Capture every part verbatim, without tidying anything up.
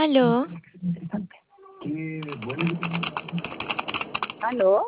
Aló, Interesante. ¿Aló?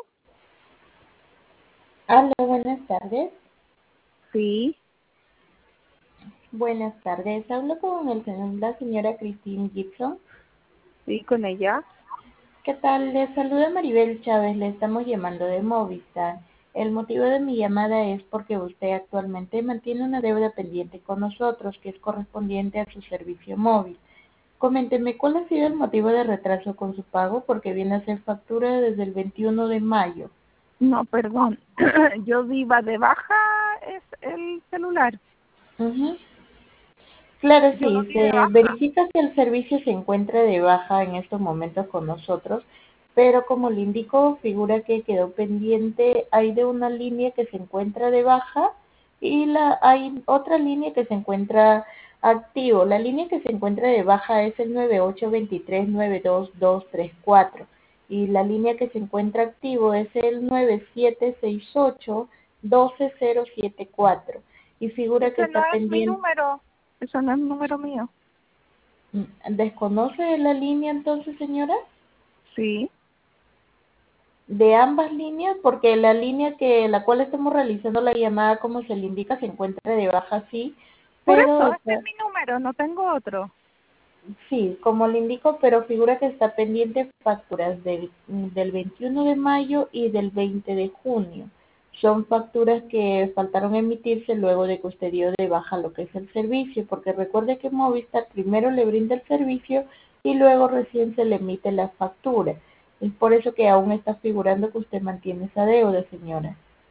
Hola, buenas tardes. Sí, Buenas tardes. Hablo con el señor, la señora Christine Gibson. sí, con ella. ¿Qué tal? Le saluda Maribel Chávez. Le estamos llamando de Movistar. El motivo de mi llamada es porque usted actualmente mantiene una deuda pendiente con nosotros que es correspondiente a su servicio móvil. Coménteme, ¿cuál ha sido el motivo de retraso con su pago? Porque viene a ser factura desde el veintiuno de mayo. No, perdón. Yo viva de baja es el celular. Ujú. Claro, Yo lo sí, di de se baja. verifica que el servicio se encuentra de baja en estos momentos con nosotros, pero como le indico, figura que quedó pendiente, hay de una línea que se encuentra de baja y la hay otra línea que se encuentra activo. La línea que se encuentra de baja es el nueve ocho dos tres nueve dos dos tres cuatro y la línea que se encuentra activo es el nueve siete seis ocho uno dos cero siete cuatro y figura que Ese no está es mi pendiente. número. Ese no es el número mío. ¿Desconoce la línea entonces, señora? Sí. De ambas líneas, porque la línea que la cual estamos realizando la llamada, como se le indica, se encuentra de baja, sí, Por pero eso, este es está, mi número, no tengo otro. sí, como le indico, pero figura que está pendiente facturas del, del veintiuno de mayo y del veinte de junio. Son facturas que faltaron emitirse luego de que usted dio de baja lo que es el servicio, porque recuerde que Movistar primero le brinda el servicio y luego recién se le emite la factura. Es por eso que aún está figurando que usted mantiene esa deuda, señora.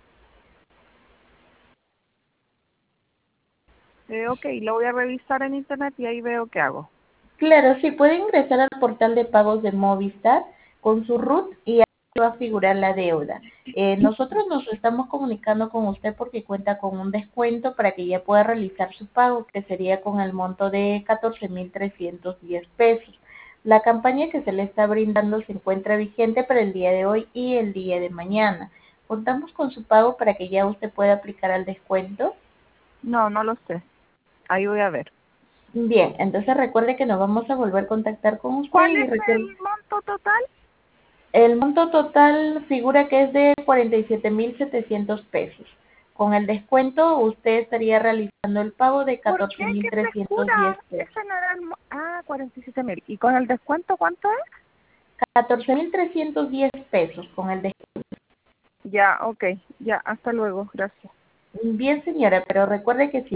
Eh, ok, lo voy a revisar en internet y ahí veo qué hago. Claro, sí, puede ingresar al portal de pagos de Movistar con su RUT y ahí va a figurar la deuda. Eh, nosotros nos estamos comunicando con usted porque cuenta con un descuento para que ya pueda realizar su pago, que sería con el monto de catorce mil trescientos diez pesos. La campaña que se le está brindando se encuentra vigente para el día de hoy y el día de mañana. Contamos con su pago para que ya usted pueda aplicar al descuento. No, no lo sé. Ahí voy a ver. Bien, entonces recuerde que nos vamos a volver a contactar con usted ¿Cuál y es recuerde. el monto total? El monto total figura que es de cuarenta y siete mil setecientos pesos. Con el descuento usted estaría realizando el pago de ¿Por qué? catorce mil ¿Qué trescientos diez frescura? pesos. Ese no era el... mo- Ah, cuarenta y siete mil. ¿Y con el descuento cuánto es? catorce mil trescientos diez pesos con el descuento. Ya, ok. Ya, hasta luego. Gracias. Bien, señora, pero recuerde que si